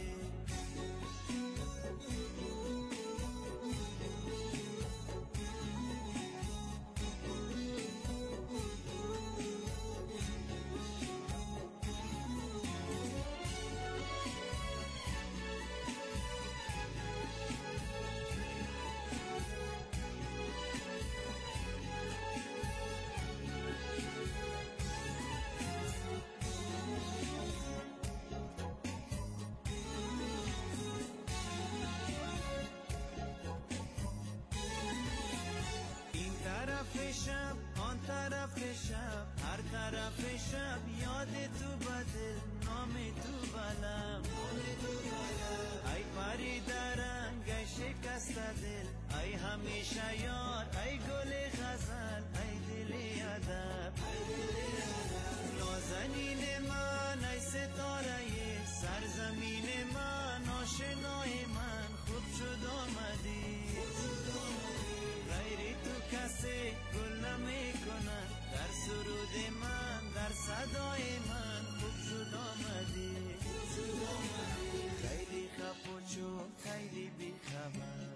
شب آن طرف شب هر طرف شب یاد تو بدل نام تو بلم ای پری درنگ ای شکست دل ای همیشه یار ای گل غزل ای دل ادب نازنین من ای ستاره سرزمین من آشنای من خوب شد آمدی غیری تو کسی گل نمی کنن در سرود من در صدای من خوب شد آمدی خیلی خپوچو خیلی بیخبر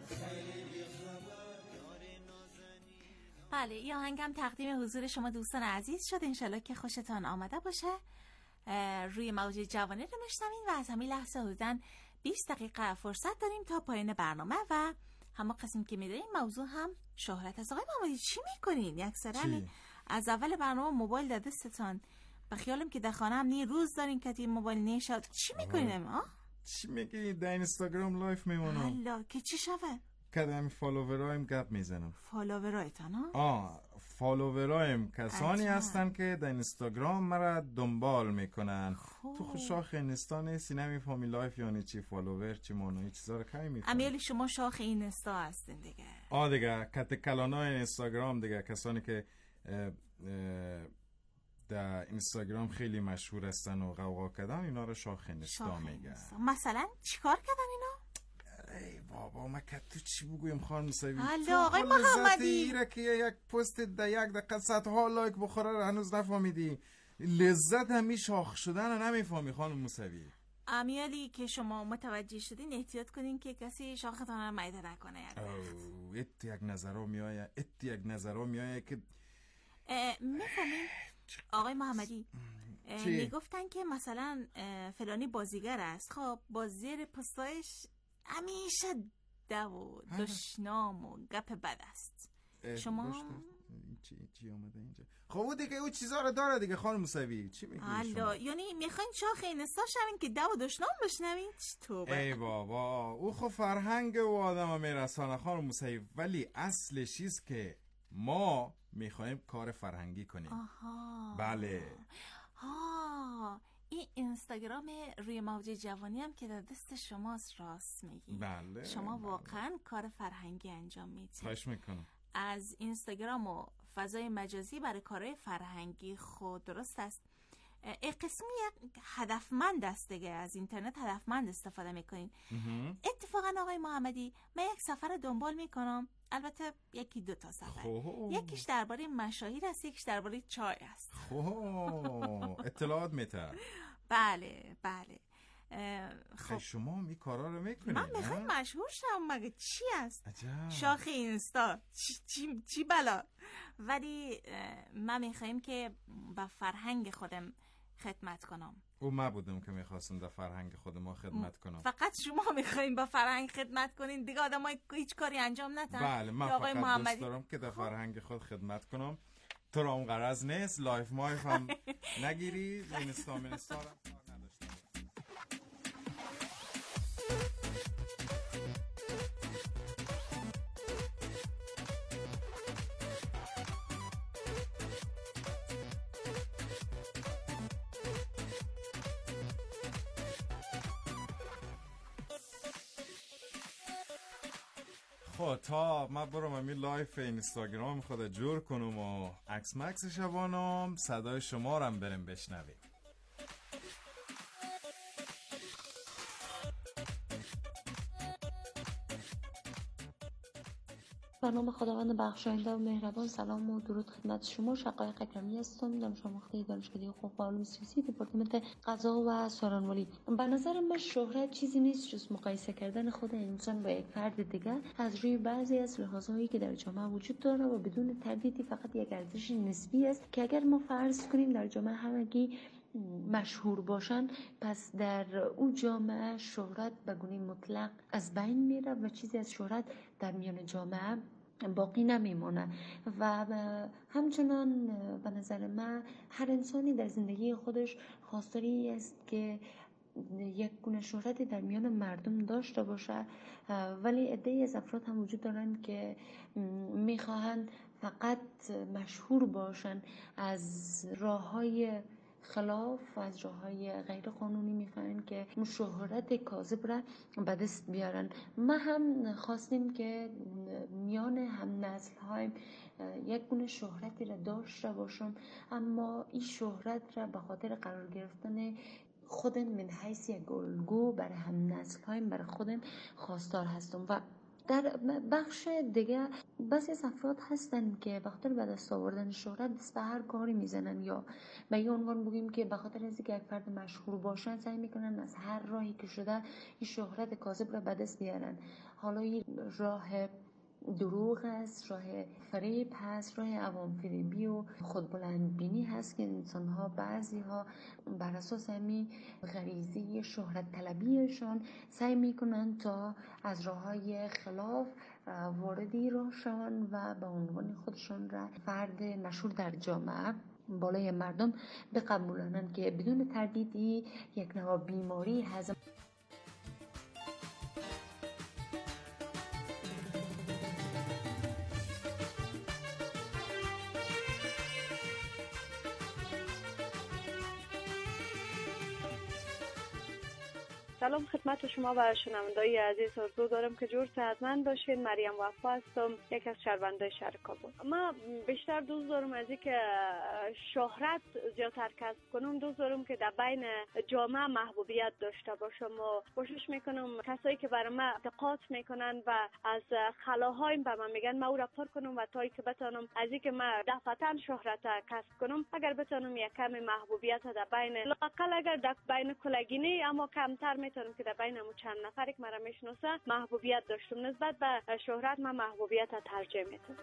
بله این آهنگم تقدیم حضور شما دوستان عزیز شد. انشالله که خوشتان آمده باشه. روی موج جوانی رو میشنوین و از همین لحظه حدوداً 20 دقیقه فرصت داریم تا پایان برنامه و همه قسم که میداریم موضوع هم شهرت است. آقای محمدی چی میکنین؟ اکثرا از اول برنامه موبایل در دستتان و خیالم که در خانه هم روز دارین که این موبایل نشد. چی میکنین؟ چی میگی؟ در اینستاگرام لایف میمونم. حالا که چی شوه؟ کدام فالوورایم گپ میزنم. فالوورایتان فالوورایم کسانی هستن که در اینستاگرام مرا دنبال میکنن. تو شاخ اینستا نیستی نمیفهمی لایف یعنی چی، فالوور چی معنی چیزا رو کی میفهمی. امیالی شما شاخ اینستا هستین دیگه. دیگه کت کلانای اینستاگرام دیگه، کسانی که در اینستاگرام خیلی مشهور هستن و غوغا کردن اینا رو شاخ اینستا میگن. مثلا چیکار کردن اینا؟ ای بابا ما که تو چی بگویم خانم سوی؟ حالا آقای محمدی ایره که یک پست در یک دقیقه صدها لایک بخوره رو هنوز نفهمیدی. لذت همی شاخ شدن رو نمیفهمی خانم موسوی. امیالی که شما متوجه شدین احتیاط کنین که کسی شاختان رو میده نکنه. ات یک نظرها میایه که میفهمین آقای محمدی میگفتن که مثلا فلانی بازیگر است، خب با زیر پستایش همیشه دو و دشنام و گپ بد است. شما چی اومده اینجا؟ خب دیگه او چیزا رو داره دیگه خانم موسوی. چی میگی شما؟ یعنی میخواین شاخ اینستا شوین که دو و دشنام بشنوین؟ توبه. ای بابا او خب فرهنگ و آدم میرسانه خانم موسوی، ولی اصلش چیست که ما میخوایم کار فرهنگی کنیم. بله. این اینستاگرام روی موج جوانی هم که در دست شماست، راست میگی. بله. شما واقعا کار فرهنگی انجام میدید. خواهش میکنم. از اینستاگرام و فضای مجازی برای کارهای فرهنگی خود درست است. قسمی یک هدفمند است دیگه، از اینترنت هدفمند استفاده میکنین. اتفاقا آقای محمدی من یک سفر دنبال میکنم، البته یکی 2 تا سفر. یکیش درباره مشاهیر است، یکیش درباره چای است. اطلاعات میته. بله. خب شما می کارا رو میکنید؟ من میخوام مشهور شم، مگه چی است؟ شاخ اینستا چی بلا. ولی من میخوایم که با فرهنگ خودم خدمت کنم. او من بودم که میخواستم در فرهنگ خود ما خدمت کنم. فقط شما میخواین با فرهنگ خدمت کنین، دیگه آدمای هیچ کاری انجام ندن؟ بله، من فقط دوست دارم که در فرهنگ خود خدمت کنم. تو را اون غرض نیست، لایف مایف هم نگیری، اینستا منستارم خب تا من برم امی لایف اینستاگرام خود جور کنم و عکس مکس شبانم، صدای شما رو هم بریم بشنویم. به نام خداوند بخشاینده و مهربان، سلام و درود خدمت شما. شقایق اکرمی هستم، دانش آموخته دانشکده حقوق و علوم سیاسی دپارتمان قضا و سارانوالی. به نظر من شهرت چیزی نیست جز مقایسه کردن خود انسان با یک فرد دیگر از روی بعضی از لحاظهایی که در جامعه وجود داره و بدون تردیدی فقط یک ارزش نسبی است که اگر ما فرض کنیم در جامعه همگی مشهور باشن، پس در اون جامعه شهرت به گونه مطلق از بین میره و چیزی از شهرت در میان جامعه باقی نمیمونه. و همچنان به نظر من هر انسانی در زندگی خودش خواستاری است که یک گونه شهرتی در میان مردم داشته باشه، ولی عده‌ای از افراد هم وجود دارن که میخواهند فقط مشهور باشن، از راههای خلاف و از راههای غیر قانونی میخواین که شهرت کاذب را به دست بیارن. ما هم خواستیم که میان هم نسل های یک گونه شهرتی را داشته باشم، اما این شهرت را به خاطر قرار گرفتن خودم من حیث یک الگو برای هم نسل هایم برای خودم خواستار هستم. و در بخش دیگه بعضی از افراد هستن که به خاطر به دست آوردن شهرت دست به هر کاری میزنن، یا به این عنوان بگیم که به خاطر از اینکه یک فرد مشهور باشن سعی میکنن از هر راهی که شده این شهرت کاذب را به دست بیارن. حالا این راه دروغ است، راه فریب هست، راه عوام فریبی و خودبلند بینی هست که انسان ها بعضی ها بر اساس همین غریزه شهرت طلبیشان سعی میکنن تا از راه های خلاف واردی راه شوند و به عنوان خودشان را فرد مشهور در جامعه بالای مردم بقبولانند که بدون تردیدی یک نوع بیماری هست. سلام خدمت شما و شنونده‌های عزیز، آرزو دارم که جور صحتمند باشین. مریم وفا هستم، یک از شهروندان شهر کابل. من بیشتر دوست دارم از اینکه شهرت زیادتر کسب کنم، دوست دارم که در بین جامعه محبوبیت داشته باشم و کوشش میکنم کسایی که برای من انتقاد میکنن و از خلاهایم به من میگن من او را پر کنم و تا که بتونم از اینکه من دفعتاً شهرت کسب کنم، اگر بتونم یک کم محبوبیت در بین لااقل اگر در بین کلگینی اما کمتر میتونم که در بین چند نفری که مرا میشناسه محبوبیت داشتم. نسبت به شهرت من محبوبیت ترجیح میدم.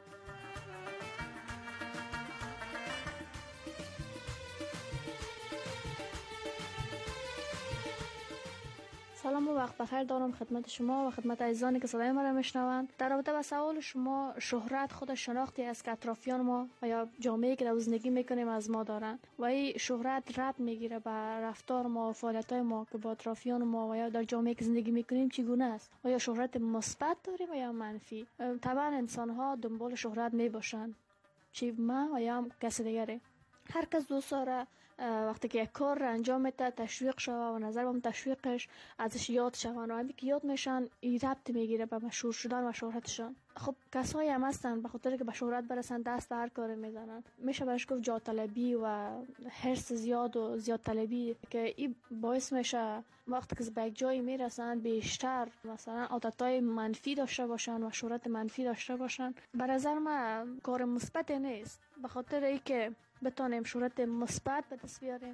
سلام و وقت بخیر دارم خدمت شما و خدمت عزیزانی که صدای ما را میشنوند. در رابطه با سوال شما، شهرت خود شناختی است که اطرافیان ما و یا جامعه‌ای که در زندگی میکنیم از ما دارند و این شهرت ربط میگیره به رفتار ما و فعالیت‌های ما که با اطرافیان ما و یا در جامعه‌ای که زندگی میکنیم چگونه است. آیا شهرت مثبت داریم و یا منفی؟ طبعا انسان‌ها دنبال شهرت میباشند، چی ما و یا کسی دیگری. هر کس دوست داره وقتی که یک کار را انجام میده تشویق شوه و نظر به تشویقش ازش یاد شون و همین که یاد میشن این ربط میگیره به مشهور شدن و شهرتشان. خب کسایی هم هستن به خاطر که به شهرت برسن دست به هر کاری میزنن، میشه بهش گفت جاه طلبی و حرص زیاد و زیاد طلبی که این باعث میشه وقتی که به یک جایی میرسن بیشتر مثلا عادتهای منفی داشته باشن و شهرت منفی داشته باشن. به نظر من کار مثبت نیست، به خاطر اینکه بتونیم شهرت مثبت به دست بیاریم.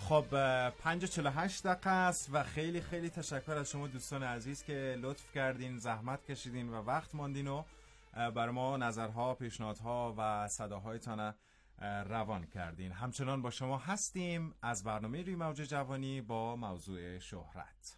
خب 5:48 دقیقه است و خیلی خیلی تشکر از شما دوستان عزیز که لطف کردین، زحمت کشیدین و وقت ماندین و بر ما نظرها، پیشنهادها و صداهایتان روان کردین. همچنان با شما هستیم از برنامه روی موج جوانی با موضوع شهرت.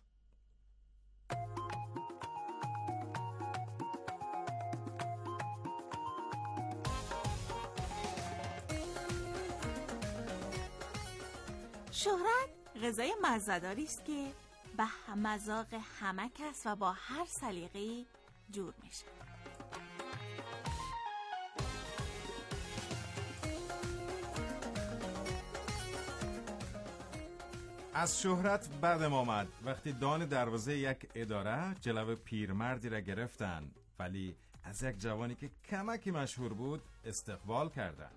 شهرت غذای مزه‌داری است که به مذاق همه کس و با هر سلیقه‌ای جور میشه. از شهرت بعدم آمد وقتی دان دروازه یک اداره جلو پیرمردی را گرفتن، ولی از یک جوانی که کمکی مشهور بود استقبال کردن.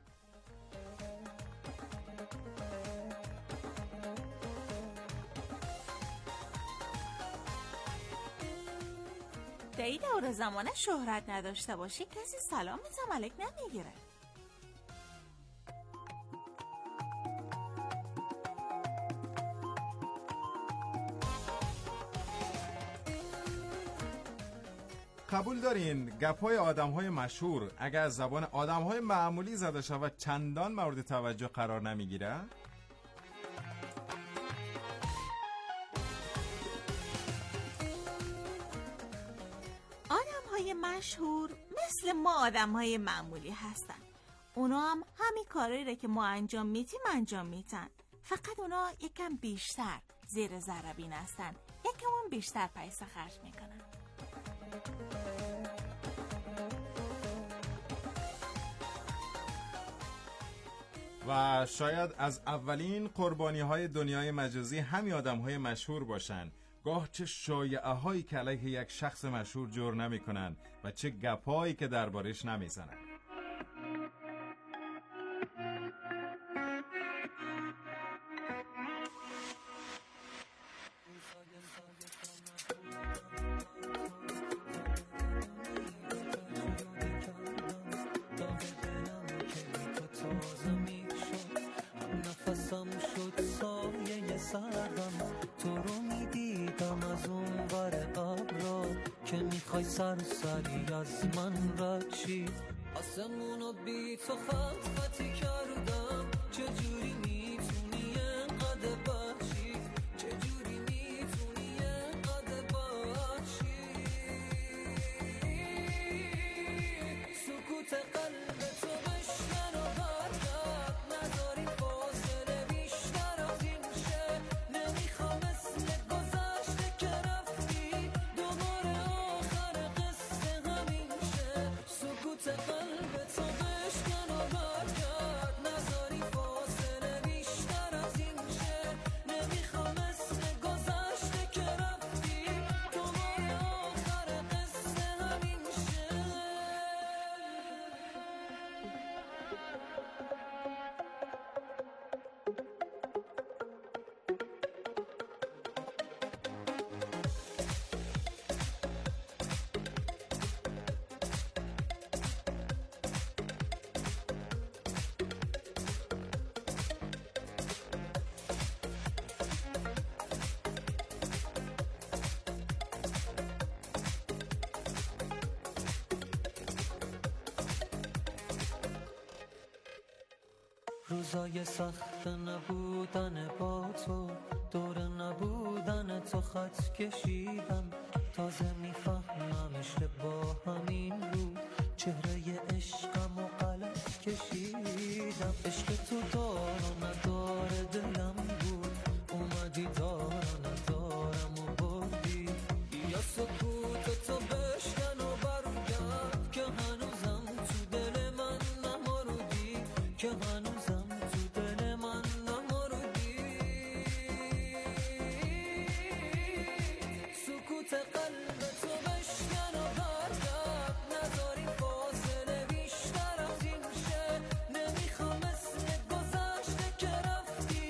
در این دور زمانه شهرت نداشته باشی کسی سلامت هم علیک نمیگیره. قبول دارین گپ‌های آدم‌های مشهور اگر از زبان آدم‌های معمولی زده شود چندان مورد توجه قرار نمیگیره؟ آدم‌های مشهور مثل ما آدم‌های معمولی هستن. اونا هم همین کارایی که ما انجام میتن. فقط اونا یکم بیشتر زیر ذره بین هستن. یکم بیشتر پیسه خرج میکنن. و شاید از اولین قربانی‌های دنیای مجازی همین آدم‌های مشهور باشن. گاه چه شایعه‌هایی که علیه یک شخص مشهور جور نمی‌کنن و چه گپایی که دربارش نمی‌زنن. سری از من رد شی آسمونو بی تو خط خطی کردم چجوری میتونی انقدر باشی چجوری میتونی انقدر باشی سکوت قلب تو بشکن و برگرد نداری فاصله بیشتر از این شه نمیخوام مثل گذشته که رفتی دوباره قلب تو بشکن و برگرد نذاری فاصله بیشتر از این شه نمیخوام مثل گذشته که رفتی دوباره آخر قصه همین شه. روزای سخت نبودن با تو دور نبودن تو خط کشیدم تازه میفهمم اشتباه همین بود چهره عشقم و غلط کشیدم عشق تو دار و نداره دلم بود اومدی دار و ندارم و بردی یا سکوت تو بشکن و برگرد که هنوزم تو دل من نماردی که